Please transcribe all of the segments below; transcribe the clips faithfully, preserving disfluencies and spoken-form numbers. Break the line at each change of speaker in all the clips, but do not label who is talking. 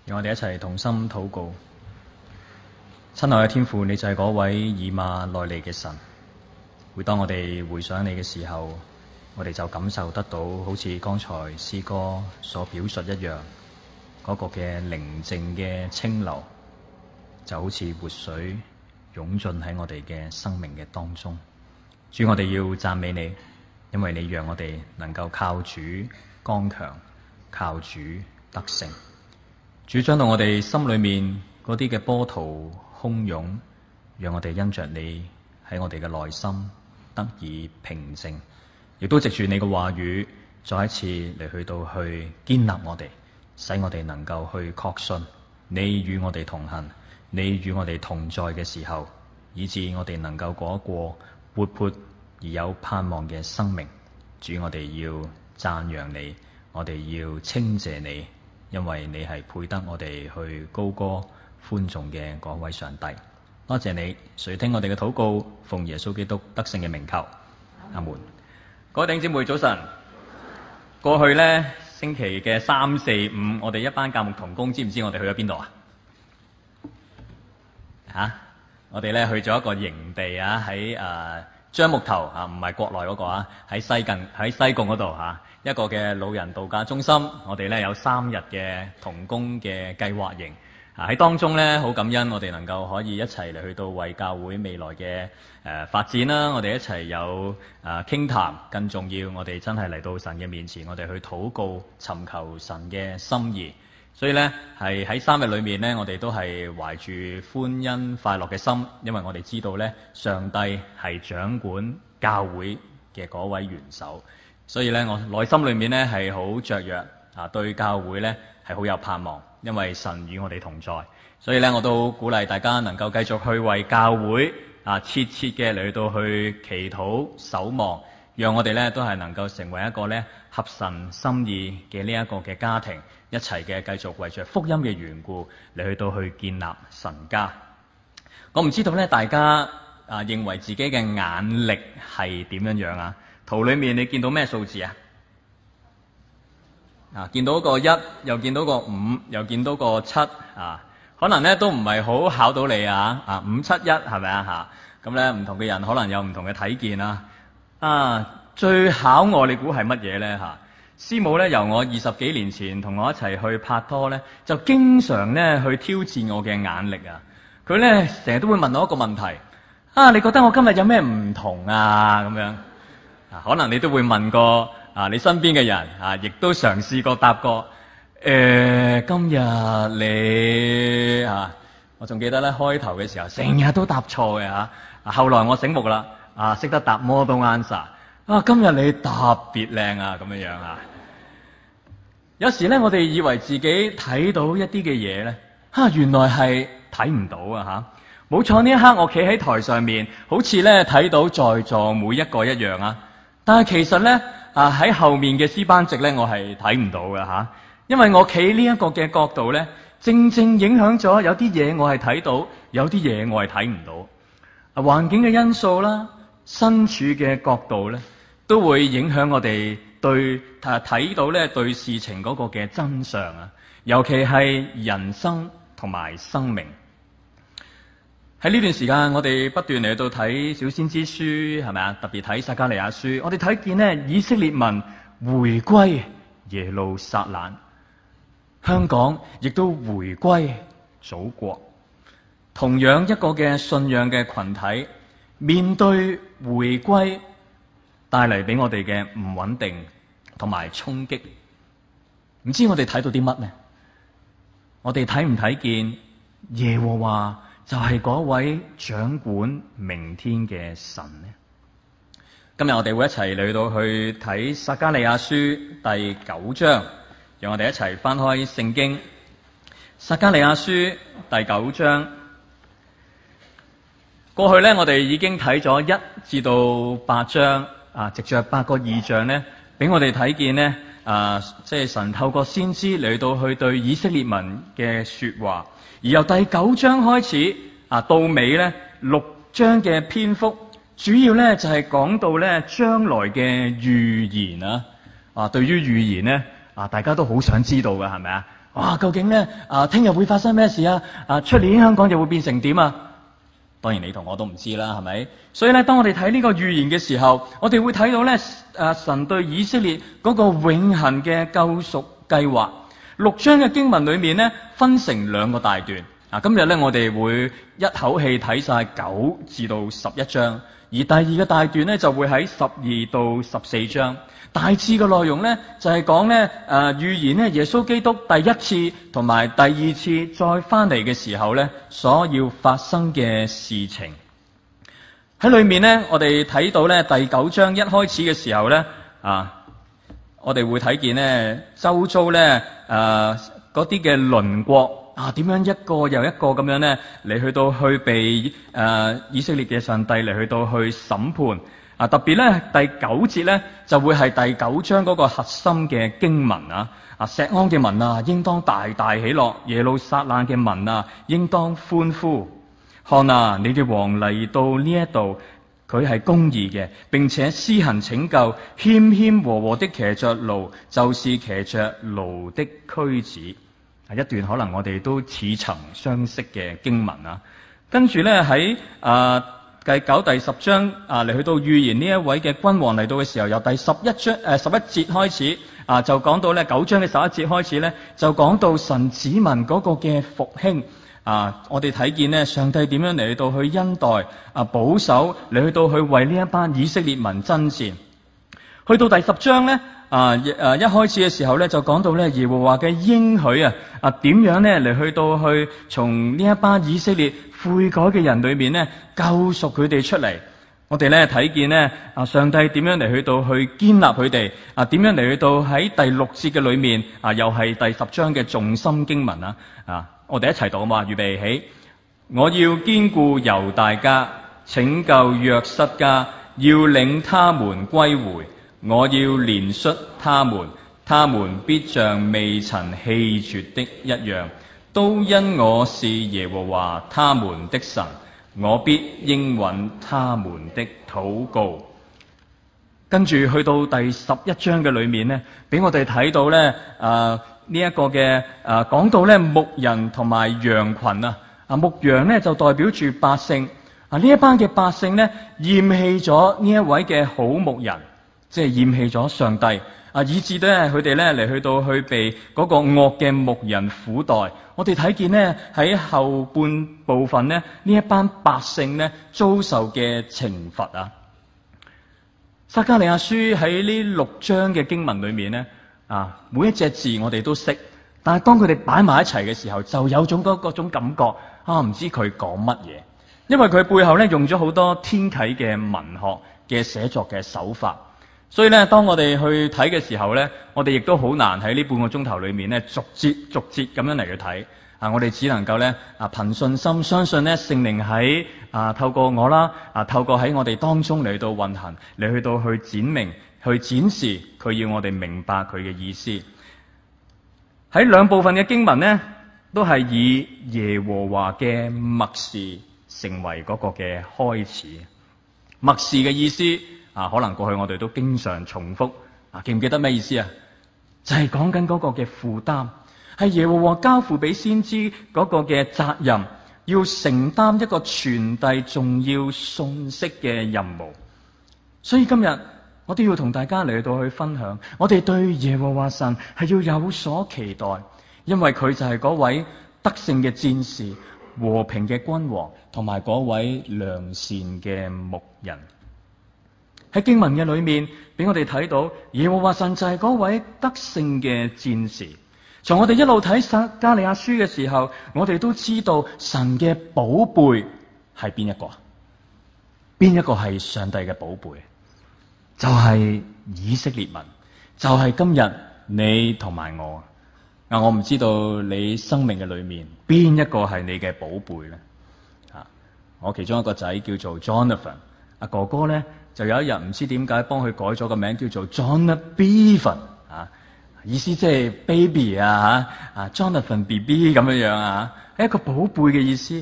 讓我哋一齊同心禱告。親愛嘅天父，你就係嗰位以馬內利嘅神。每當我哋回想你嘅時候，我哋就感受得到好似剛才詩歌所表述一樣，嗰個嘅寧靜嘅清流就好似活水湧進喺我哋嘅生命嘅當中。主，我哋要讚美你，因為你讓我哋能夠靠主剛強，靠主得勝。主，將到我哋心裏面嗰啲嘅波濤洶湧，讓我哋因着你喺我哋嘅內心得以平靜，亦都藉住你嘅話語再一次嚟去到去堅立我哋，使我哋能夠去確信你與我哋同行，你與我哋同在嘅時候，以致我哋能夠過一個活潑而有盼望嘅生命。主，我哋要讚揚你，我哋要稱謝你，因為你係配得我哋去高歌歡頌嘅嗰位上帝。多謝你垂聽我哋嘅禱告，奉耶穌基督得勝嘅名求，阿門。各位弟兄姊妹早晨。過去呢星期嘅三四五，我哋一班教牧同工，知唔知我哋去咗邊度啊？吓，我哋咧去咗一個營地啊，喺誒樟木頭啊，唔係國內嗰個啊，喺西近喺西貢嗰度吓，一個嘅老人度假中心。我哋咧有三日嘅同工嘅計劃營啊，喺當中咧好感恩，我哋能夠可以一齊嚟去到為教會未來嘅誒、呃、發展啦。我哋一齊有誒傾談，更重要，我哋真係嚟到神嘅面前，我哋去禱告，尋求神嘅心意。所以咧，係喺三日裏面咧，我哋都係懷住歡欣快樂嘅心，因為我哋知道咧，上帝係掌管教會嘅嗰位元首。所以咧，我內心裏面咧係好雀躍啊，對教會咧係好有盼望，因為神與我哋同在。所以咧，我都鼓勵大家能夠繼續去為教會啊，切切嘅嚟到去祈禱守望，讓我哋咧都係能夠成為一個咧合神心意嘅呢一個嘅家庭。一齊嘅繼續為着福音嘅緣故嚟去到去建立神家。我唔知道咧，大家啊認為自己嘅眼力係點樣樣啊？圖裏面你見到咩數字啊？啊，見到個一，又見到個五，又見到個七啊，可能咧都唔係好考到你啊！啊，五七一係咪啊？嚇，咁咧唔同嘅人可能有唔同嘅睇見啊。啊，最考我你估係乜嘢咧？嚇！師母咧由我二十幾年前同我一齊去拍拖咧，就經常咧去挑戰我嘅眼力啊！佢咧成日都會問我一個問題：啊，你覺得我今日有咩唔同啊？咁樣啊，可能你都會問過啊，你身邊嘅人啊，亦都嘗試過答過。誒、呃，今日你啊，我仲記得咧開頭嘅時候成日都答錯嘅嚇，啊，後來我醒目啦，啊，識得答 model answer。啊，今日你特別靚啊，咁樣樣啊！有時咧，我哋以為自己睇到一啲嘅嘢咧，嚇，原來係睇唔到啊！嚇，冇錯，呢一刻我企喺台上面，好似咧睇到在座每一個一樣啊！但係其實咧啊，喺後面嘅詩班席咧，我係睇唔到嘅嚇，因為我企呢一個嘅角度咧，正正影響咗有啲嘢我係睇到，有啲嘢我係睇唔到。啊，環境嘅因素啦，身處嘅角度咧，都會影響我哋對睇到咧對事情嗰個嘅真相啊，尤其係人生同埋生命。喺呢段時間，我哋不斷嚟到睇小先知書，係咪啊？特別睇撒迦利亞書，我哋睇見呢以色列民回歸耶路撒冷，香港亦都回歸祖國。同樣一個嘅信仰嘅群體，面對回歸帶嚟俾我哋嘅唔穩定同埋衝擊，唔知我哋睇到啲乜呢？我哋睇唔睇見耶和華就係嗰位掌管明天嘅神呢？今日我哋會一齊嚟到去睇撒迦利亞書第九章，讓我哋一齊翻開聖經。撒迦利亞書第九章，過去呢，我哋已經睇咗一至到八章。啊，藉着八個異象咧，俾我哋睇見咧，啊，即係神透過先知嚟到去對以色列民嘅說話。而由第九章開始啊，到尾咧六章嘅篇幅，主要咧就係講到咧將來嘅預言啊。啊，對於預言咧，啊，大家都好想知道嘅係咪啊？ 哇，究竟咧啊，聽日會發生咩事啊？啊，出年香港就會變成點啊？當然你同我都唔知啦，係咪？所以咧，當我哋睇呢個預言嘅時候，我哋會睇到咧，誒，神對以色列嗰個永恆嘅救贖計劃。六章嘅經文裏面咧，分成兩個大段。啊，今日咧我哋會一口氣睇晒九至到十一章，而第二個大段咧就會喺十二到十四章。大致嘅內容咧就係講咧誒預言咧耶穌基督第一次同埋第二次再翻嚟嘅時候咧所要發生嘅事情。喺裏面咧，我哋睇到咧第九章一開始嘅時候咧啊，我哋會睇見咧周遭咧誒嗰啲嘅鄰國。啊，點樣一個又一個咁樣咧嚟去到去被誒、呃、以色列嘅上帝嚟去到去審判啊！特別咧第九節咧就會係第九章嗰個核心嘅經文啊！啊，錫安嘅民啊，應當大大喜樂；耶路撒冷嘅民啊，應當歡呼。看啊，你嘅王嚟到呢一度，佢係公義嘅，並且施行拯救，謙謙和和的騎着驢，就是騎着驢的駒子。一段可能我哋都似曾相識嘅經文啊，跟住咧喺啊第九、第十章啊嚟去到預言呢一位嘅君王嚟到嘅時候，由第十一章誒、呃、十一節開始啊，就講到咧九章嘅十一節開始咧，就講到神子民嗰個嘅復興啊，我哋睇見咧上帝點樣嚟到去恩待啊保守嚟去到去為呢一班以色列民爭戰。去到第十章咧。啊！誒，一開始嘅時候咧，就講到咧耶和華嘅應許啊！啊，點樣咧嚟去到去從呢一班以色列悔改嘅人裏面咧救贖佢哋出嚟？我哋咧睇見咧啊，上帝點樣嚟去到去建立佢哋啊？點樣嚟去到喺第六節嘅裏面啊？又係第十章嘅重心經文啊！啊，我哋一齊讀啊嘛！預備起，我要堅固猶大家，拯救約瑟家，要領他們歸回。我要憐恤他們，他們必像未曾棄絕的一樣，都因我是耶和華他們的神，我必應允他們的禱告。跟住去到第十一章嘅裏面呢，俾我哋睇到咧，誒呢一個嘅誒講到咧牧人同埋羊群啊，啊牧羊咧就代表住百姓啊，呢一班嘅百姓咧厭棄咗呢一位嘅好牧人。即係厭棄咗上帝啊，以致咧佢哋咧嚟去到去被嗰個惡嘅牧人苦待。我哋睇見呢，喺後半部分呢，呢一班百姓呢遭受嘅懲罰啊。撒迦利亞書喺呢六章嘅經文裏面呢，啊，每一隻字我哋都識，但係當佢哋擺埋一齊嘅時候，就有種嗰嗰種感覺啊，唔知佢講乜嘢，因為佢背後咧用咗好多天啟嘅文學嘅寫作嘅手法。所以咧，當我哋去睇嘅時候咧，我哋亦都好難喺呢半個鐘頭裏面咧，逐節逐節咁樣嚟去睇。啊，我哋只能夠咧啊，憑信心相信咧，聖靈喺啊透過我啦，啊透過喺我哋當中嚟到運行，嚟去到去展明、去展示佢要我哋明白佢嘅意思。喺兩部分嘅經文呢，都係以耶和華嘅默示成為嗰個嘅開始。默示嘅意思。啊，可能過去我哋都經常重複啊，記唔記得咩意思啊？就係講緊嗰個嘅負擔，係耶和華交付俾先知嗰個嘅責任，要承擔一個傳遞重要信息嘅任務。所以今日我都要同大家嚟到去分享，我哋對耶和華神係要有所期待，因為佢就係嗰位得勝嘅戰士、和平嘅君王，同埋嗰位良善嘅牧人。喺經文嘅裏面，俾我哋睇到耶和華神就係嗰位得勝嘅戰士。從我哋一路睇撒迦利亞書嘅時候，我哋都知道神嘅寶貝係邊一個？邊一個係上帝嘅寶貝？就係以色列民，就係今日你同埋我。啊，我唔知道你生命嘅裏面邊一個係你嘅寶貝咧？啊，我其中一個仔叫做 Jonathan， 阿哥哥咧。就有一日唔知點解幫佢改咗個名叫做 Jonathan 啊，意思即係 baby 啊吓啊 Jonathan B B 咁樣樣啊，係一個寶貝嘅意思。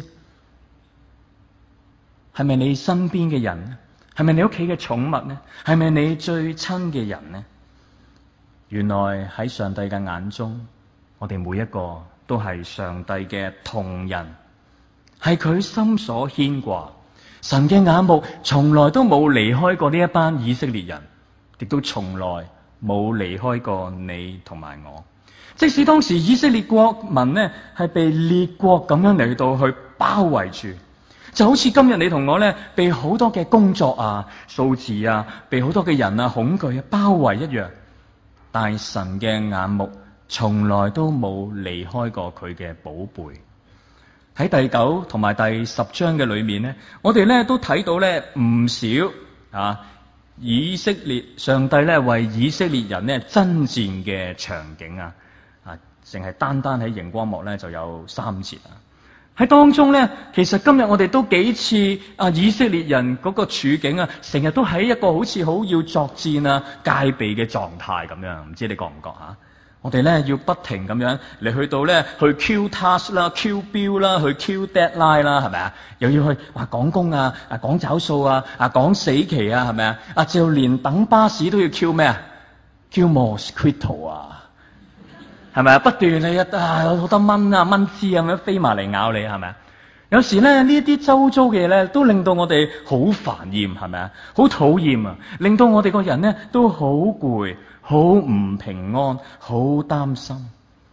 係咪你身邊嘅人呢？係咪你屋企嘅寵物呢？係咪你最親嘅人呢？原來喺上帝嘅眼中，
我哋每一個都係上帝嘅同人，係佢心所牽掛。神嘅眼目從來都冇離開過呢一班以色列人，亦都從來冇離開過你同埋我。即使當時以色列國民呢係被列國咁樣嚟到去包圍住，就好似今日你同我呢被好多嘅工作啊、數字啊、被好多嘅人啊、恐懼啊包圍一樣。但係神嘅眼目從來都冇離開過佢嘅寶貝。喺第九同埋第十章嘅裏面呢，我哋呢都睇到呢唔少啊以色列上帝呢為以色列人呢爭戰嘅場景啊，啊，淨係單單喺熒光幕呢就有三節啊。喺當中呢，其實今日我哋都幾似啊以色列人嗰個處境啊，成日都喺一個好似好要作戰啊、戒備嘅狀態咁樣，唔知你覺唔覺吓？我哋咧要不停咁樣嚟去到咧去 Q task 啦、Q 標啦、去 Q deadline 啦，係咪啊？又要去話講工啊、啊講找數啊、啊講死期啊，係咪啊？啊就連等巴士都要 Q 咩啊 ？Q mosquito 啊，係咪啊？不斷你啊有好多蚊啊、蚊滋咁樣飛埋嚟咬你，係咪啊？有時咧呢啲周遭嘅嘢咧都令到我哋好煩厭，係咪啊？好討厭啊，令到我哋個人咧都好攰。好唔平安，好擔心。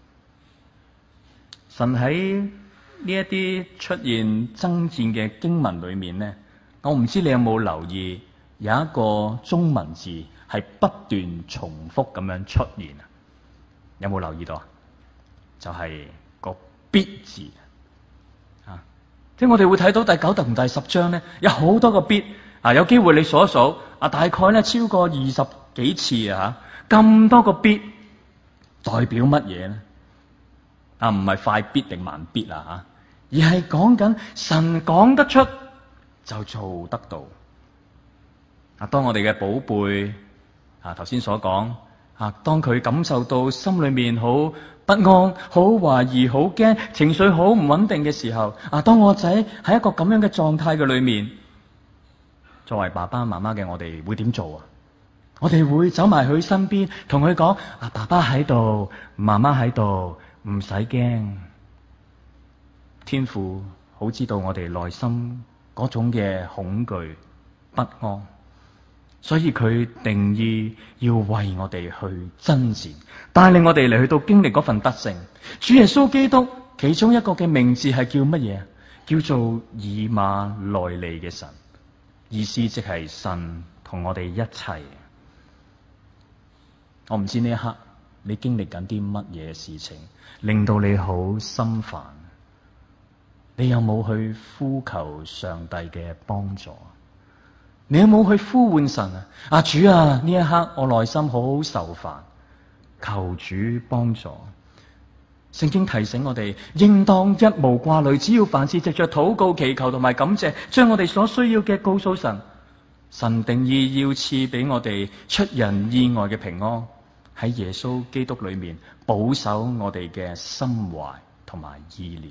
神喺呢一啲出現爭戰嘅經文裏面呢，我唔知你有冇留意，有一個中文字係不斷重複咁樣出現啊？有冇留意到啊？就係、是、個必字啊！即係我哋會睇到第九同第十章呢，有好多個必啊，有機會你數一數啊，大概呢超過二十幾次啊！咁多個必代表乜嘢呢？啊，唔係快必定慢必啊吓，而係講緊神講得出就做得到。啊，當我哋嘅寶貝啊，頭先所講啊，當佢感受到心裏面好不安、好懷疑、好驚、情緒好唔穩定嘅時候，啊，當我仔喺一個咁樣嘅狀態嘅裏面，作為爸爸媽媽嘅我哋會點做啊？我哋會走埋佢身邊，同佢講：啊，爸爸喺度，媽媽喺度，唔使驚。天父好知道我哋內心嗰種嘅恐懼、不安，所以佢定義要為我哋去爭戰，帶領我哋嚟去到經歷嗰份得勝。主耶穌基督其中一個嘅名字係叫乜嘢？叫做以馬內利嘅神，意思即係神同我哋一齊。我唔知呢一刻你經歷緊啲乜嘢事情，令到你好心煩。你有冇去呼求上帝嘅幫助？你有冇去呼喚神啊？啊主啊，呢一刻我內心好受煩，求主幫助。聖經提醒我哋，應當一無掛慮，只要凡事藉着禱告、祈求同埋感謝，將我哋所需要嘅告訴神。神定意要賜俾我哋出人意外嘅平安，喺耶穌基督裏面保守我哋嘅心懷同埋意念。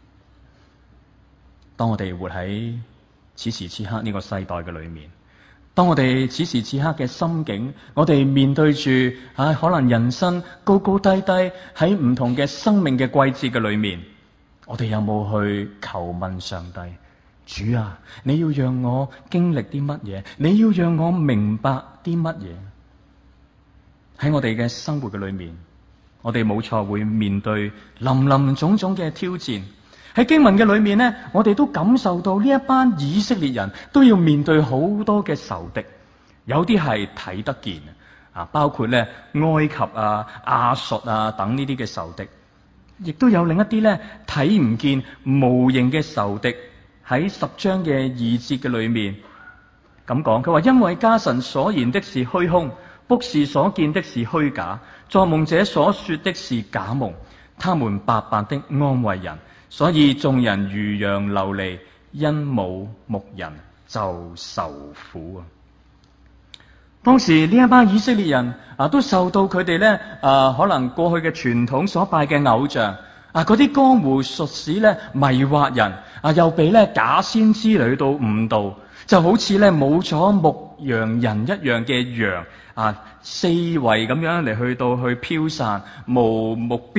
當我哋活喺此時此刻呢個世代嘅裏面，當我哋此時此刻嘅心境，我哋面對住啊可能人生高高低低，喺唔同嘅生命嘅季節嘅裏面，我哋有冇去求問上帝？主啊，你要讓我經歷啲乜嘢？你要讓我明白啲乜嘢？喺我哋嘅生活嘅裏面，我哋冇錯會面對林林種種嘅挑戰。喺經文嘅裏面呢，我哋都感受到呢一班以色列人都要面對好多嘅仇敵，有啲係睇得見啊，包括咧埃及啊、亞述啊等呢啲嘅仇敵，亦都有另一啲咧睇唔見無形嘅仇敵。喺十章嘅二節嘅裏面咁講，佢話因為家臣所言的是虛空，卜士所見的是虛假，作夢者所說的是假夢，他們白白的安慰人。所以眾人如羊流離，因冇牧人就受苦啊！當時呢一班以色列人啊，都受到佢哋咧啊，可能過去嘅傳統所拜嘅偶像啊，嗰啲江湖術士咧迷惑人啊，又被咧假先知嚟到誤導，就好似咧冇咗牧羊人一樣嘅羊啊，四圍咁樣嚟去到去飄散，無目標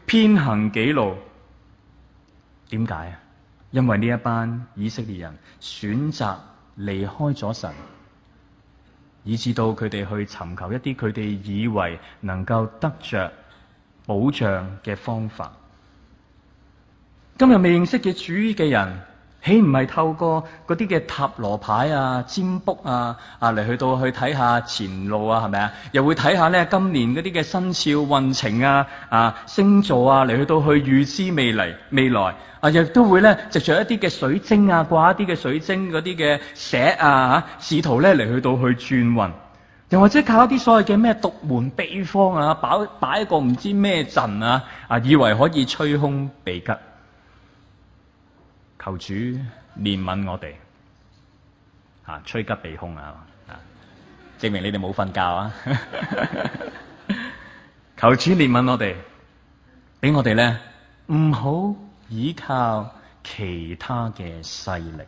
偏行己路。點解啊？因為呢一班以色列人選擇離開咗神，以致到佢哋去尋求一啲佢哋以為能夠得着保障嘅方法。今日未認識嘅主嘅人，豈唔係透過嗰啲嘅塔羅牌啊、占卜啊啊嚟去到去睇下前路啊，係咪啊？又會睇下咧今年嗰啲嘅生肖運程啊、啊星座啊嚟去到去預知未來未來啊，亦都會咧藉着一啲嘅水晶啊，掛一啲嘅水晶嗰啲嘅石啊，試圖咧嚟去到去轉運，又或者靠一啲所謂嘅咩獨門秘方啊，擺擺一個唔知咩陣啊啊，以為可以催凶避吉。求主憐憫我哋，啊，趨吉避凶啊，啊，證明你哋冇瞓覺啊！求主憐憫我哋，俾我哋咧唔好依靠其他嘅勢力。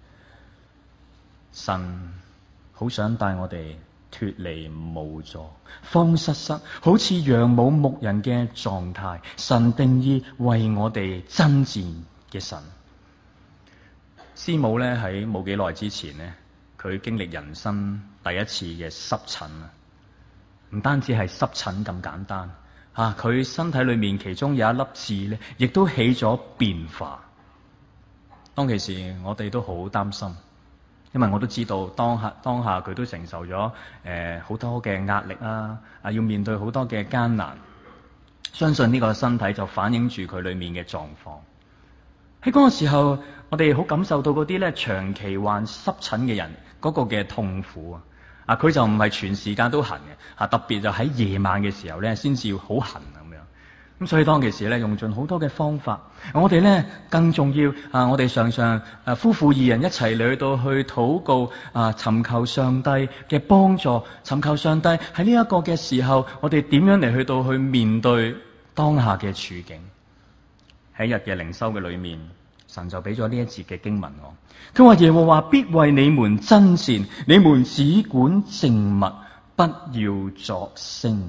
神好想帶我哋脫離無助、慌失失，好似羊冇牧人嘅狀態。神定義為我哋爭戰嘅神。師母咧喺冇幾耐之前咧，佢經歷人生第一次嘅濕疹啊！唔單止係濕疹咁簡單啊，佢身體裏面其中有一粒痣咧，亦都起咗變化。當其時我哋都好擔心，因為我都知道當下當下佢都承受咗誒好多嘅壓力啊，啊要面對好多嘅艱難。相信呢個身體就反映住佢裏面嘅狀況。喺嗰個時候，我哋好感受到嗰啲咧長期患濕疹嘅人嗰個嘅痛苦啊！啊，佢就唔係全時間都痕嘅，啊特別就喺夜晚嘅時候咧先至好痕咁樣。咁所以當其時咧用盡好多嘅方法，我哋咧更重要啊！我哋常常啊夫婦二人一齊嚟到去禱告啊，尋求上帝嘅幫助，尋求上帝喺呢一個嘅時候，我哋點樣嚟去到去面對當下嘅處境。喺日嘅靈修嘅裏面，神就俾咗呢一節嘅經文我。佢話耶和華必為你們爭戰，你們只管靜默，不要作聲。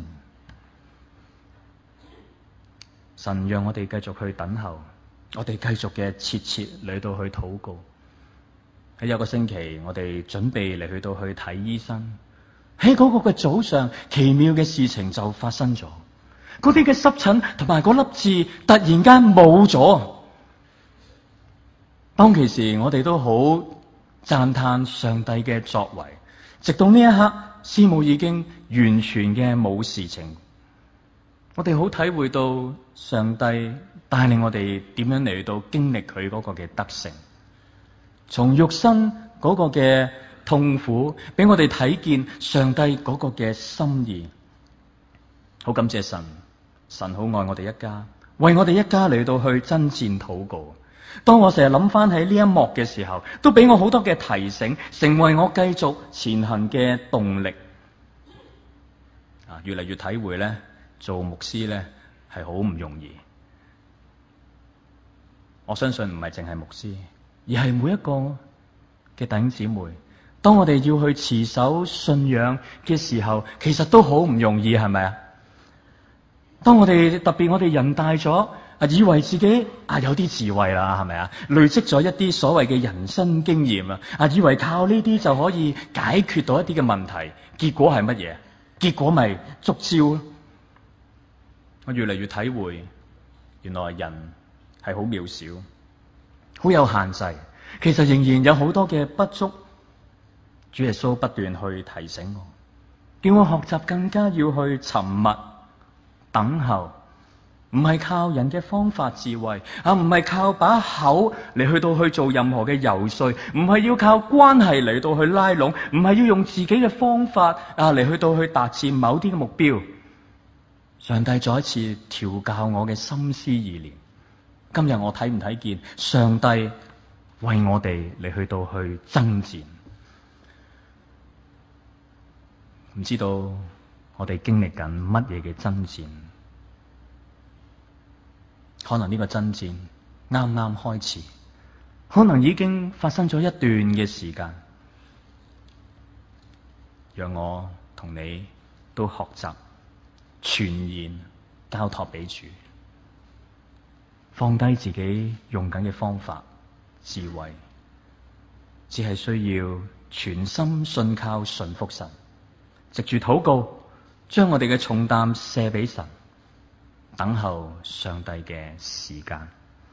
神讓我哋繼續去等候，我哋繼續嘅切切嚟到去禱告。喺有個星期，我哋準備嚟去到去睇醫生。喺嗰個嘅早上，奇妙嘅事情就發生咗。嗰啲嘅濕疹同埋嗰粒痣突然間冇咗。當其時我哋都好讚嘆上帝嘅作為，直到呢一刻，師母已經完全嘅冇事情。我哋好體會到上帝帶領我哋點樣嚟到經歷佢嗰個嘅得勝，從肉身嗰個嘅痛苦，俾我哋睇見上帝嗰個嘅心意。好感謝神。神好愛我哋一家，為我哋一家嚟到去爭戰禱告。當我成日諗翻起呢一幕嘅時候，都俾我好多嘅提醒，成為我繼續前行嘅動力。啊，越嚟越體會咧，做牧師咧係好唔容易。我相信唔係淨係牧師，而係每一個嘅弟兄姊妹。當我哋要去持守信仰嘅時候，其實都好唔容易，係咪啊？當我哋特別我哋人大咗啊，以為自己啊有啲智慧啦，係咪啊？累積咗一啲所謂嘅人生經驗啊，啊以為靠呢啲就可以解決到一啲嘅問題，結果係乜嘢？結果咪捉招咯。我越嚟越體會，原來人係好渺小，好有限制，其實仍然有好多嘅不足。主耶穌不斷去提醒我，叫我學習更加要去沉默。等候唔係靠人嘅方法智慧啊，唔係靠把口嚟去到去做任何嘅游說，唔係要靠關係嚟到去拉攏，唔係要用自己嘅方法啊嚟去到去達至某啲嘅目標。上帝再一次調教我嘅心思意念。今日我睇唔睇見上帝為我哋嚟去到去爭戰？唔知道我哋經歷緊乜嘢嘅爭戰？可能呢個爭戰啱啱開始，可能已經發生咗一段嘅時間。讓我同你都學習全然交託俾主。 放低自己用緊嘅方法、智慧，只係需要全心信靠、順服神，藉住禱告，將我哋嘅重擔卸俾神，等候上帝嘅時間。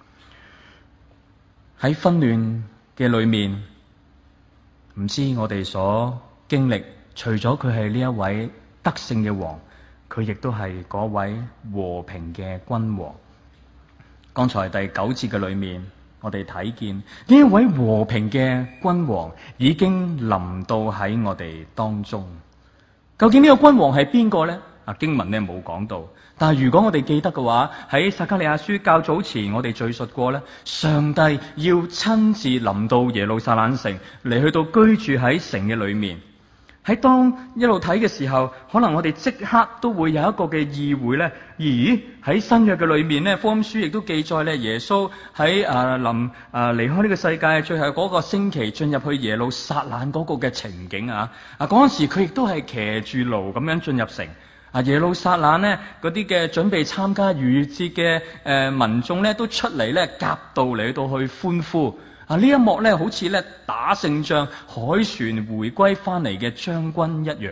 喺紛亂嘅裏面，唔知我哋所經歷，除咗佢係呢一位得勝嘅王，佢亦都係嗰位和平嘅君王。剛才第九節嘅裏面，我哋睇見呢一位和平嘅君王已經臨到喺我哋當中。究竟呢個君王係邊個呢？啊，經文呢冇講到，但係如果我哋記得嘅話，喺撒迦利亞書較早前我哋敘述過呢，上帝要親自臨到耶路撒冷城，嚟去到居住喺城嘅裏面。喺當一路睇嘅時候，可能我哋即刻都會有一個嘅意會呢。咦？喺新約嘅裏面呢，福音書亦都記載呢，耶穌喺啊臨啊離開呢個世界最後嗰個星期進入去耶路撒冷嗰個嘅情景啊！啊嗰陣時佢亦都係騎住驢咁樣進入城。啊耶路撒冷呢嗰啲嘅準備參加逾越節嘅誒民眾呢，都出嚟呢夾道嚟到去歡呼。啊！呢一幕咧，好似咧打勝仗、凱旋回歸翻嚟嘅將軍一樣。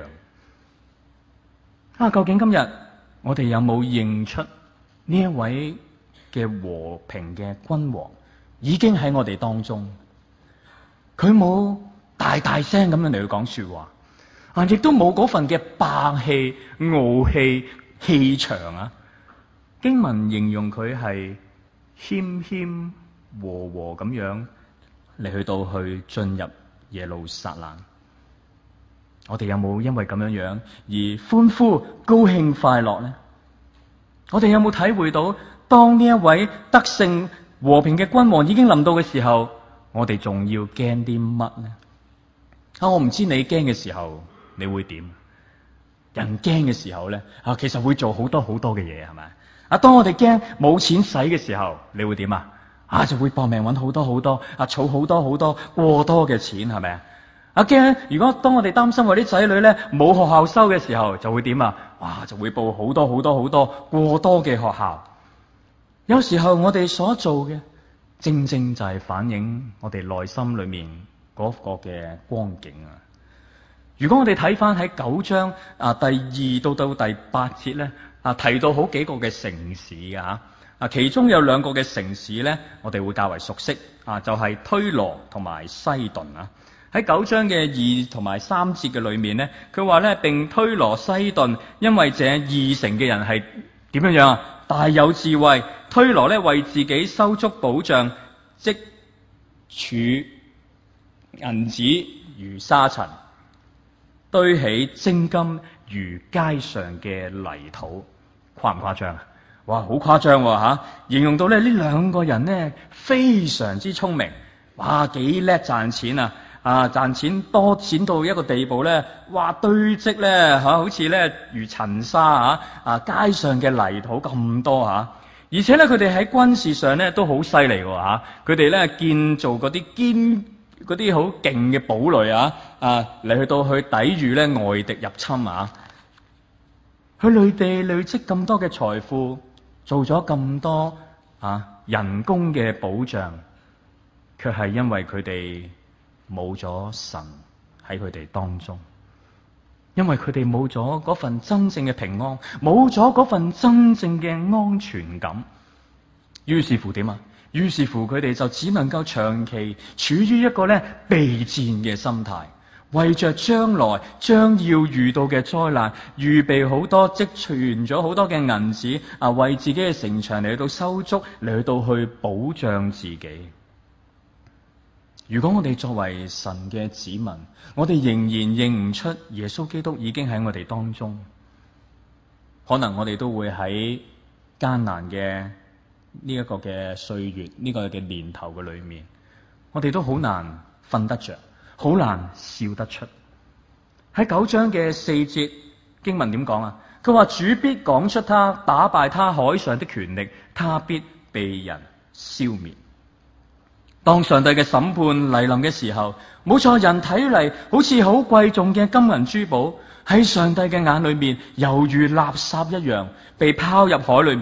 啊！究竟今日我哋有冇認出呢一位嘅和平嘅君王已經喺我哋當中？佢冇大大聲咁樣嚟去講說話，啊，亦都冇嗰份嘅霸氣、傲氣、氣場啊！經文形容佢係謙謙和和咁樣嚟去到去進入耶路撒冷。我哋有冇因為咁樣樣而歡呼、高興、快樂呢？我哋有冇體會到當呢一位得勝和平嘅君王已經臨到嘅時候，我哋仲要驚啲乜呢？啊，我唔知你驚嘅時候你會點？人驚嘅時候咧，啊，其實會做好多好多嘅嘢，係咪？啊，當我哋驚冇錢使嘅時候，你會點啊？啊，就會搏命揾好多好多，啊，儲好多好多過多嘅錢，係咪啊？啊，驚如果當我哋擔心我啲仔女咧冇學校收嘅時候，就會點啊？哇，就會報好多好多好多過多嘅學校。有時候我哋所做嘅，正正就係反映我哋內心裏面嗰個嘅光景啊！如果我哋睇翻喺九章啊第二到到第八節咧啊，提到好幾個嘅城市啊，啊其中有兩個嘅城市咧，我哋會較為熟悉啊，就係推羅同埋西頓啊。喺九章嘅二同埋三節嘅裏面咧，佢話咧，並推羅西頓，因為這二城嘅人係點樣樣啊？大有智慧。推羅咧為自己收足保障，積儲銀子如沙塵，堆起精金如街上嘅泥土。誇唔誇張啊？哇，好誇張喎吓！形容到咧呢兩個人呢，非常之聰明，哇，幾叻賺錢啊！啊！賺錢多錢到一個地步咧，哇！堆積咧嚇，好似咧如塵沙嚇啊！街上嘅泥土咁多嚇，而且咧佢哋喺軍事上咧都好犀利喎嚇。佢哋咧建造嗰啲堅嗰啲好勁嘅堡壘啊啊嚟去到去抵禦咧外敵入侵啊！佢累地累積咁多嘅財富，做咗咁多啊人工嘅保障，卻係因為佢哋冇咗神喺佢哋當中，因為佢哋冇咗嗰份真正嘅平安，冇咗嗰份真正嘅安全感。於是乎點啊？於是乎佢哋就只能夠長期處於一個咧備戰嘅心態，為着將來將要遇到嘅災難，預備好多積存咗好多嘅銀紙啊，為自己嘅城牆嚟到收足，嚟到去保障自己。如果我哋作為神嘅子民，我哋仍然認唔出耶穌基督已經喺我哋當中，可能我哋都會喺艱難嘅呢一個嘅歲月，呢個嘅年頭嘅裏面，我哋都好難瞓得着，好難笑得出。喺九章嘅四節經文點講啊？佢話主必講出他打敗他海上的權力，他必被人消滅。當上帝嘅審判嚟臨嘅時候，冇錯，人睇嚟好似好貴重嘅金銀珠寶，喺上帝嘅眼裏面猶如垃圾一樣被拋入海裏面。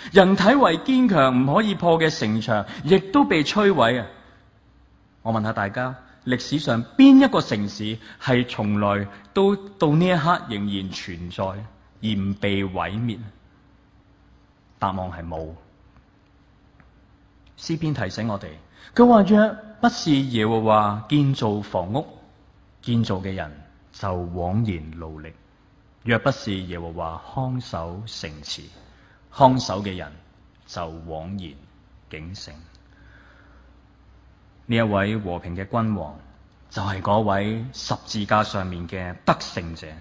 人體為堅強唔可以破嘅城牆，亦都被摧毀啊！我問下大家，歷史上邊一個城市係從來都到呢一刻仍然存在而唔被毀滅？答案係冇。詩篇提醒我哋，佢話若不是耶和華建造房屋，建造嘅人就枉然勞力；若不是耶和華看守城池，看守嘅人就枉然警醒。呢一位和平嘅君王，就係嗰位十字架上面嘅得勝者，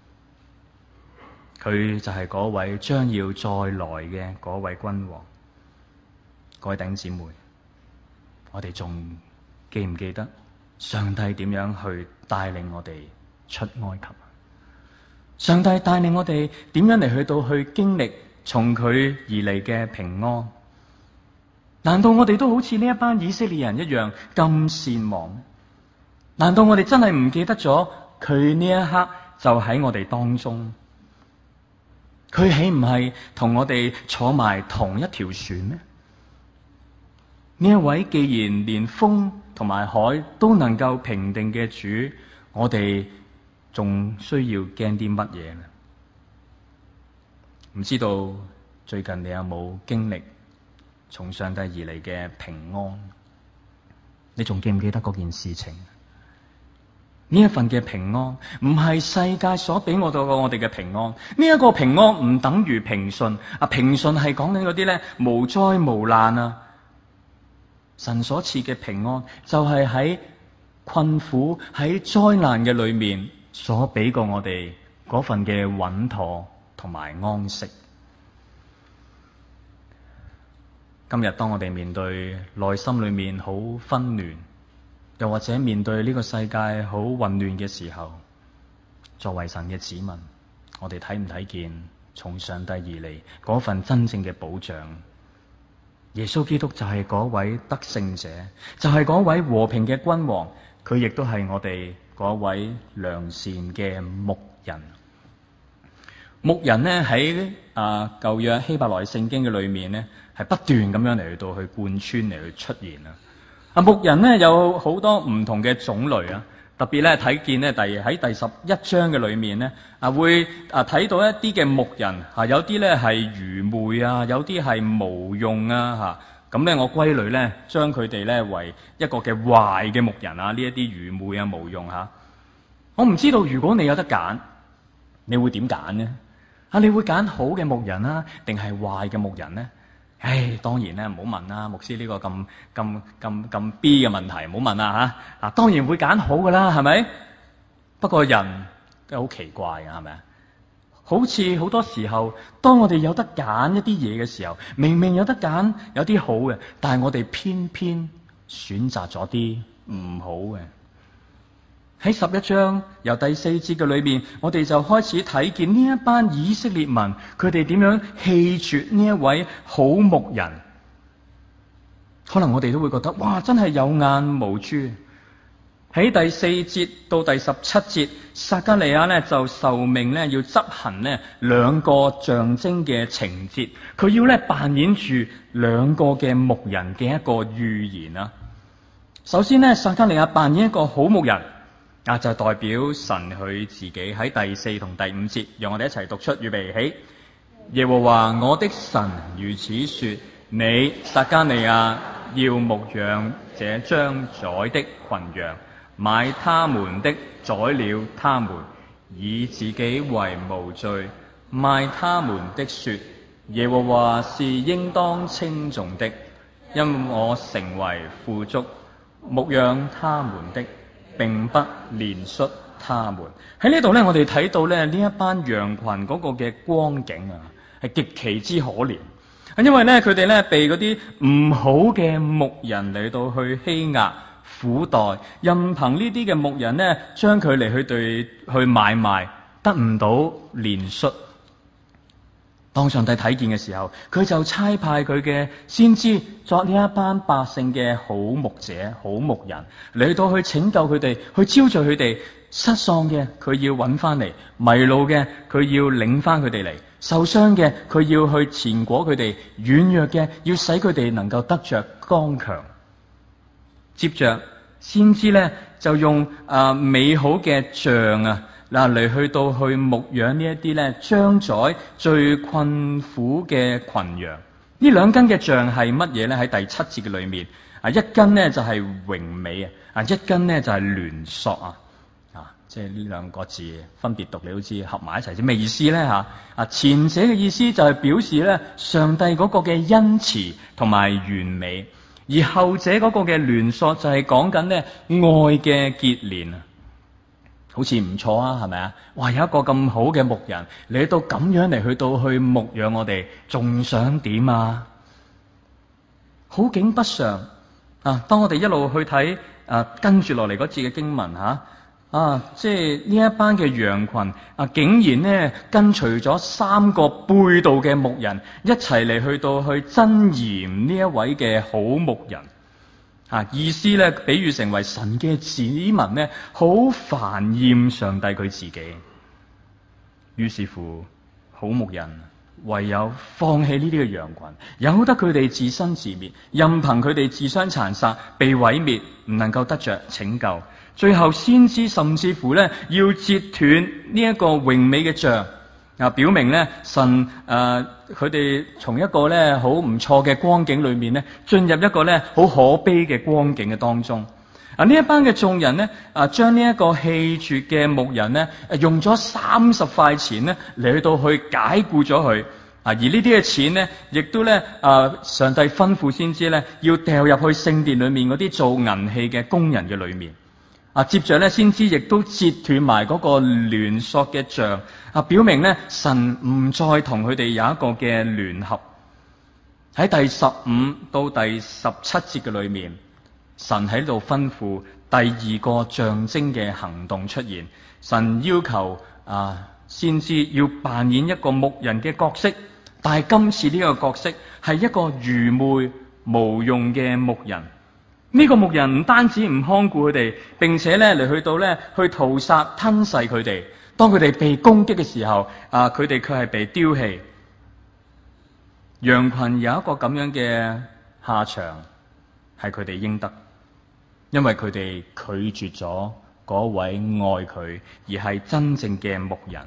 佢就係嗰位將要再來嘅嗰位君王。各位弟兄姊妹，我哋仲記唔記得上帝點樣去帶領我哋出埃及？上帝帶領我哋點樣嚟去到去經歷從佢而嚟嘅平安？難道我哋都好似呢一班以色列人一樣咁善忘？難道我哋真係唔記得咗佢呢一刻就喺我哋當中？佢豈唔係同我哋坐埋同一條船咩？呢一位既然連風同埋海都能夠平定嘅主，我哋仲需要驚啲乜嘢呢？唔知道最近你有冇經歷從上帝而嚟嘅平安？你仲記唔記得嗰件事情？呢一份嘅平安唔係世界所俾我到過我哋嘅平安。呢一個平安唔等於平順啊！平順係講緊嗰啲咧無災無難啊！神所賜嘅平安就係喺困苦喺災難嘅裏面所俾過我哋嗰份嘅穩妥同埋安息。今日當我哋面對內心裏面好紛亂，又或者面對呢個世界好混亂嘅時候，作為神嘅子民，我哋睇唔睇見從上帝而嚟嗰份真正嘅保障？耶穌基督就係嗰位得勝者，就係嗰位和平嘅君王，佢亦都係我哋嗰位良善嘅牧人。牧人呢喺啊舊約希伯來聖經嘅裏面呢，係不斷咁樣嚟到去貫穿嚟去出現啊！啊牧人呢有好多唔同嘅種類啊，特別咧睇見呢，第喺第十一章嘅裏面呢，啊會啊睇到一啲嘅牧人啊，有啲咧係愚昧啊，有啲係無用啊嚇。咁咧我歸類咧，將佢哋咧為一個嘅壞嘅牧人啊，呢一啲愚昧啊無用嚇。我唔知道如果你有得揀，你會點揀呢？啊，你會揀好嘅牧人啊，定係壞嘅牧人呢？唉，當然咧，唔好問啦，牧師呢個咁咁咁咁 B 嘅問題，唔好問啦嚇。啊，當然會揀好噶啦，係咪？不過人都好奇怪嘅，係咪啊？好似好多時候，當我哋有得揀一啲嘢嘅時候，明明有得揀有啲好嘅，但係我哋偏偏選擇咗啲唔好嘅。喺十一章由第四節嘅裏面，我哋就開始睇見呢一班以色列民，佢哋點樣棄絕呢一位好牧人。可能我哋都會覺得，哇，真係有眼無珠。喺第四節到第十七節，撒迦利亞呢就受命呢要執行呢兩個象徵嘅情節，佢要呢扮演住兩個嘅牧人嘅一個預言啊。首先呢，撒迦利亞扮演一個好牧人。啊，就代表神佢自己喺第四同第五節，讓我哋一齊讀出，預備起。耶和華我的神如此說：你撒迦利亞要牧養這將宰的群羊，買他們的宰了他們，以自己為無罪，賣他們的說：耶和華是應當稱頌的，因我成為富足，牧養他們的，並不憐恤他們。喺呢度咧，我哋睇到咧呢一班羊群嗰個嘅光景啊，係極其之可憐。因為咧佢哋咧被嗰啲唔好嘅牧人嚟到去欺壓苦待，任憑呢啲嘅牧人咧將佢嚟去對去買賣，得唔到憐恤。 當上帝睇見嘅時候，佢就差派佢嘅先知作呢一班百姓嘅好牧者、好牧人，嚟到去拯救佢哋，去招聚佢哋。失喪嘅佢要揾翻嚟，迷路嘅佢要領翻佢哋嚟，受傷嘅佢要去前果佢哋，軟弱嘅要使佢哋能夠得着剛強。接着先知咧就用啊、呃、美好嘅像啊嗱嚟去到去牧養呢一啲咧將宰最困苦嘅群羊。呢兩根嘅像係乜嘢咧？喺第七節嘅裏面啊，一根呢就係榮美啊，啊一根呢就係聯索啊。即係呢兩個字分別讀，你都知合埋一齊，即咩意思咧嚇？啊，前者嘅意思就係表示咧上帝嗰個嘅恩慈同埋完美，而後者嗰個嘅聯索就係講緊咧愛嘅結連啊，好似唔錯啊，係咪啊？哇，有一個咁好嘅牧人嚟到咁樣嚟去到去牧養我哋，仲想點啊？好景不常啊！當我哋一路去睇啊，跟住落嚟嗰節嘅經文嚇。啊啊！即係呢一班嘅羊群啊，竟然呢跟隨咗三個背道嘅牧人一齊嚟去到去憎嫌呢一位嘅好牧人啊！意思咧，比喻成為神嘅子民呢，好煩厭上帝佢自己。於是乎，好牧人唯有放棄呢啲嘅羊群，由得佢哋自生自滅，任憑佢哋自相殘殺、被毀滅，唔能夠得着拯救。最後先知甚至乎咧要截斷呢一個榮美嘅像啊，表明咧神誒佢哋從一個咧好唔錯嘅光景裏面咧進入一個咧好可悲嘅光景嘅當中啊。呢一班嘅眾人咧啊，將呢一個棄絕嘅牧人咧用咗三十塊錢咧嚟去到去解雇咗佢啊，而呢啲嘅錢咧亦都咧啊上帝吩咐先知咧要掉入去聖殿裏面嗰啲做銀器嘅工人嘅裏面。啊，接着咧，先知亦都截斷埋嗰個聯索嘅像，啊，表明咧神唔再同佢哋有一個嘅聯合。喺第十五到第十七節嘅裏面，神喺度吩咐第二個象徵嘅行動出現。神要求啊，先知要扮演一個牧人嘅角色，但係今次呢個角色係一個愚昧無用嘅牧人。呢個牧人唔單止唔看顧佢哋，並且咧嚟去到咧去屠殺吞噬佢哋。當佢哋被攻擊嘅時候，啊，佢哋卻係被丟棄。羊群有一個咁樣嘅下場，係佢哋應得，因為佢哋拒絕咗嗰位愛佢而係真正嘅牧人。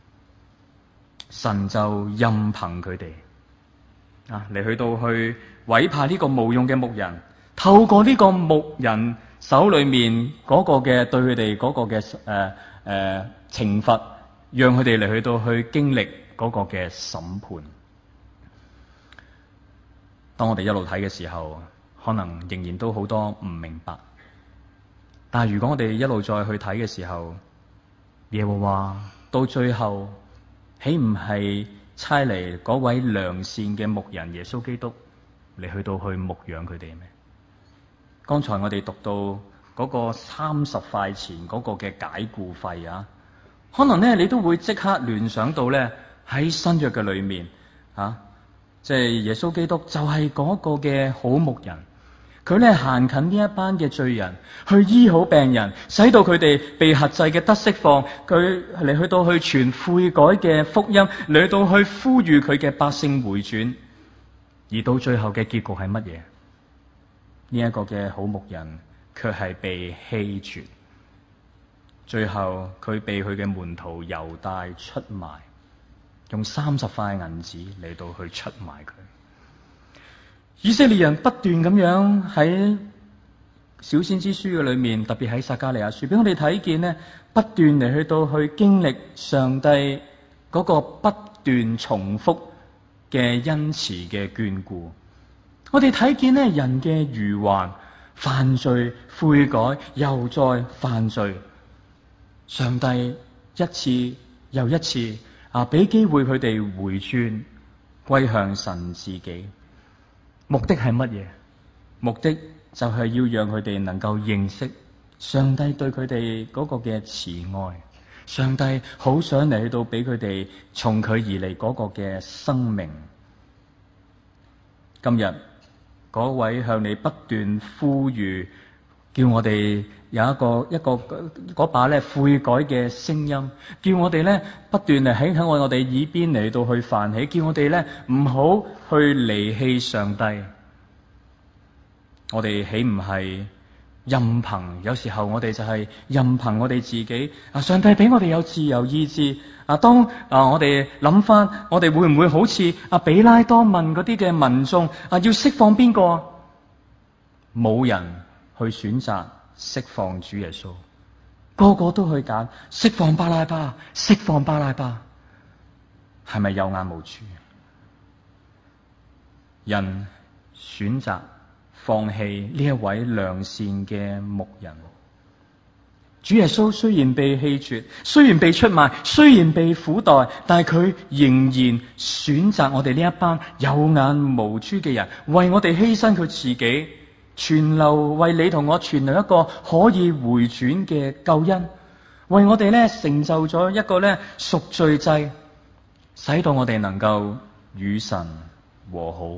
神就任憑佢哋啊嚟去到去委派呢個無用嘅牧人。透過呢個牧人手裏面嗰個嘅對佢哋嗰個嘅誒誒懲罰，讓佢哋嚟去到去經歷嗰個嘅審判。當我哋一路睇嘅時候，可能仍然都好多唔明白。但係如果我哋一路再去睇嘅時候，耶和華到最後豈唔係差嚟嗰位良善嘅牧人耶穌基督嚟去到去牧養佢哋咩？剛才我哋讀到嗰個三十塊錢嗰個嘅解雇費啊，可能咧你都會即刻聯想到咧喺新約嘅裏面啊，即係耶穌基督就係嗰個嘅好牧人，佢咧行近呢一班嘅罪人，去醫好病人，使到佢哋被轄制嘅得釋放，佢嚟去到去傳悔改嘅福音，嚟到去呼籲佢嘅百姓回轉，而到最後嘅結局係乜嘢？呢一個嘅好牧人卻係被棄絕，最後佢被佢嘅門徒猶大出賣，用三十塊銀子嚟到去出賣佢。以色列人不斷咁樣喺小先知書嘅裏面，特別喺撒迦利亞書，俾我哋睇見呢，不斷嚟去到去經歷上帝嗰個不斷重複嘅恩慈嘅眷顧。我哋睇見咧人嘅愚頑、犯罪、悔改，又再犯罪。上帝一次又一次啊，俾機會佢哋回轉歸向神自己。目的係乜嘢？目的就係要讓佢哋能夠認識上帝對佢哋嗰個嘅慈愛， 上帝好想嚟去到俾佢哋從佢而嚟嗰個嘅生命。今日嗰位向你不斷呼籲，叫我哋有一個一個嗰把咧悔改嘅聲音，叫我哋咧不斷嚟喺喺我我哋耳邊嚟到去泛起，叫我哋咧唔好去離棄上帝。我哋豈唔係任憑？有時候我哋就係任憑我哋自己啊！上帝俾我哋有自由意志啊！當啊我哋諗翻，我哋會唔會好似阿比拉多問嗰啲嘅民眾啊，要釋放邊個？冇人去選擇釋放主耶穌，個個都去揀釋放巴拉巴，釋放巴拉巴，係咪有眼無珠？人選擇放棄呢一位良善嘅牧人。主耶穌雖然被棄絕，雖然被出賣，雖然被苦待，但係佢仍然選擇我哋呢一班有眼無珠嘅人，為我哋犧牲佢自己，存留為你同我存留一個可以回轉嘅救恩，為我哋咧成就咗一個咧贖罪祭，使到我哋能夠與神和好。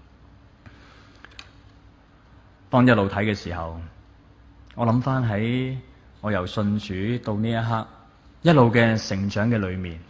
當一路睇嘅時候，我諗翻喺我由信主到呢一刻一路嘅成長嘅裏面，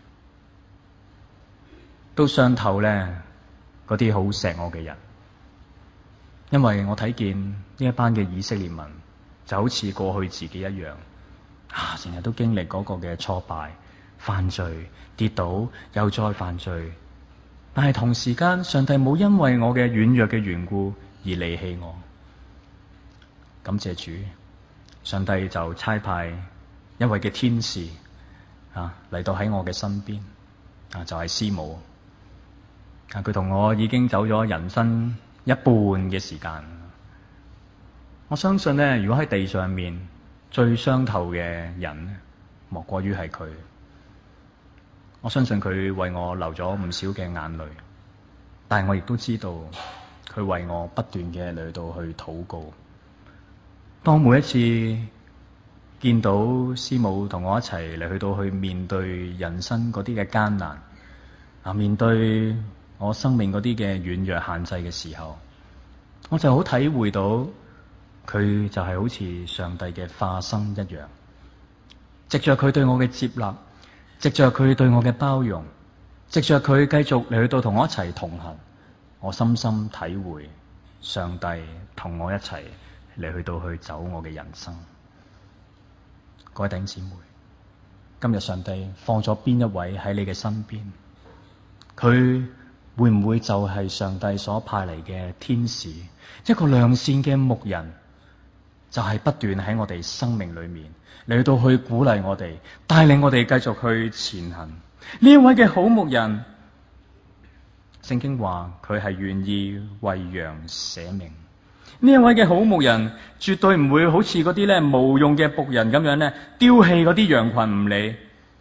都傷透咧嗰啲好錫我嘅人，因為我睇見呢一班嘅以色列民就好似過去自己一樣啊，成日都經歷嗰個嘅挫敗、犯罪、跌倒又再犯罪，但係同時間上帝冇因為我嘅軟弱嘅緣故而離棄我。感謝主，上帝就差派一位嘅天使啊嚟到喺我嘅身邊啊，就係師母啊，佢同我已經走咗人生一半嘅時間。我相信呢，如果喺地上面最傷透嘅人，莫過於係佢。我相信佢為我流咗唔少嘅眼淚，但係我亦都知道佢為我不斷嘅嚟到去禱告。當每一次見到師母同我一齊嚟去到去面對人生嗰啲嘅艱難啊，面對我生命嗰啲嘅軟弱限制嘅時候，我就好體會到佢就係好似上帝嘅化身一樣，藉着佢對我嘅接納，藉着佢對我嘅包容，藉着佢繼續嚟去到同我一齊同行，我深深體會上帝同我一齊嚟去到去走我嘅人生。各位弟兄姊妹，今日上帝放咗邊一位喺你嘅身邊？佢會唔會就係上帝所派嚟嘅天使，一個良善嘅牧人，就係、是、不斷喺我哋生命裏面嚟到去鼓勵我哋，帶領我哋繼續去前行。呢一位嘅好牧人，聖經話佢係願意為羊捨命。呢一位嘅好牧人絕對唔會好似嗰啲咧無用嘅僕人咁樣咧丟棄嗰啲羊群唔理。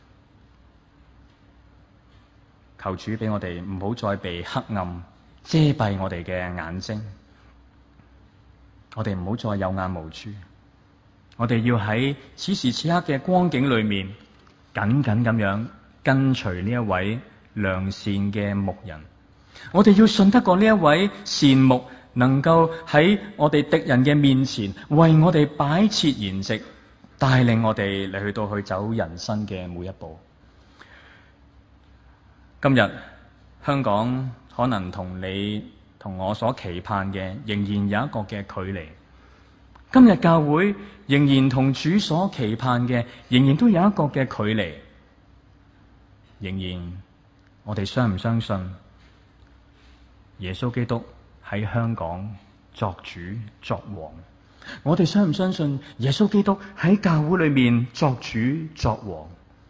求主俾我哋唔好再被黑暗遮蔽我哋嘅眼睛，我哋唔好再有眼無珠，我哋要喺此時此刻嘅光景裏面緊緊咁樣跟隨呢一位良善嘅牧人。我哋要信得過呢一位善牧，能夠喺我哋敵人嘅面前為我哋擺設筵席，帶領我哋嚟去到去走人生嘅每一步。今日香港可能同你同我所期盼嘅仍然有一個嘅距離，今日教會仍然同主所期盼嘅仍然都有一個嘅距離。仍然我哋相唔相信耶穌基督喺香港作主作王？我哋相唔相信耶穌基督喺教會裏面作主作王？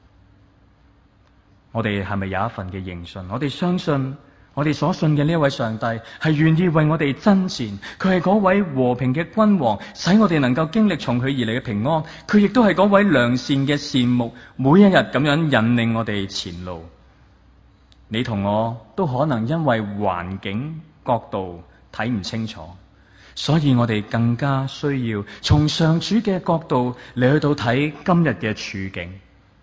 我哋係咪有一份嘅認信？我哋相信我哋所信嘅呢一位上帝係願意為我哋爭戰，佢係嗰位和平嘅君王，使我哋能夠經歷從佢而嚟嘅平安。佢亦都係嗰位良善嘅善牧，每一日咁樣引領我哋前路。你同我都可能因為環境角度睇唔清楚，所以我哋更加需要從上主嘅角度嚟去到睇今日嘅處境。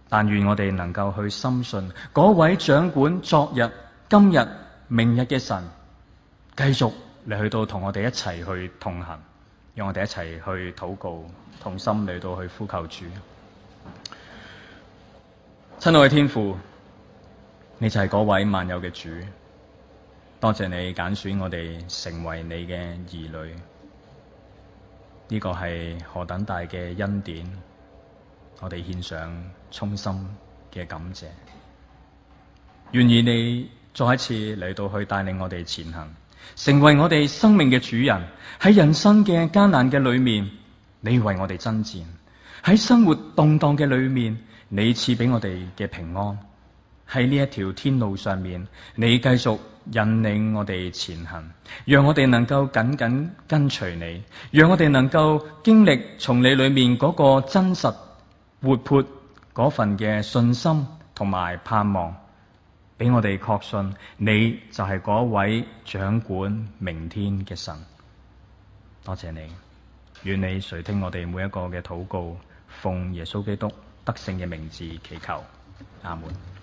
但願我哋能夠去深信嗰位掌管昨日、今日、明日嘅神，繼續嚟去到同我哋一齊去同行，讓我哋一齊去禱告，同心嚟到去呼求主。親愛嘅天父，你就係嗰位萬有嘅主，多謝你揀選我哋成為你嘅兒女，呢個係何等大嘅恩典，我哋獻上衷心嘅感謝。願意你再一次嚟到去帶領我哋前行，成為我哋生命嘅主人。喺人生嘅艱難嘅裏面，你為我哋爭戰；喺生活動盪嘅裏面，你賜俾我哋嘅平安。喺呢一條天路上面，你繼續引領我哋前行，讓我哋能夠緊緊跟隨你，讓我哋能夠經歷從你裏面嗰個真實活潑嗰份嘅信心同埋盼望，俾我哋確信你就係嗰位掌管明天嘅神。多謝你，願你垂聽我哋每一個嘅禱告，奉耶穌基督得勝嘅名字祈求，阿門。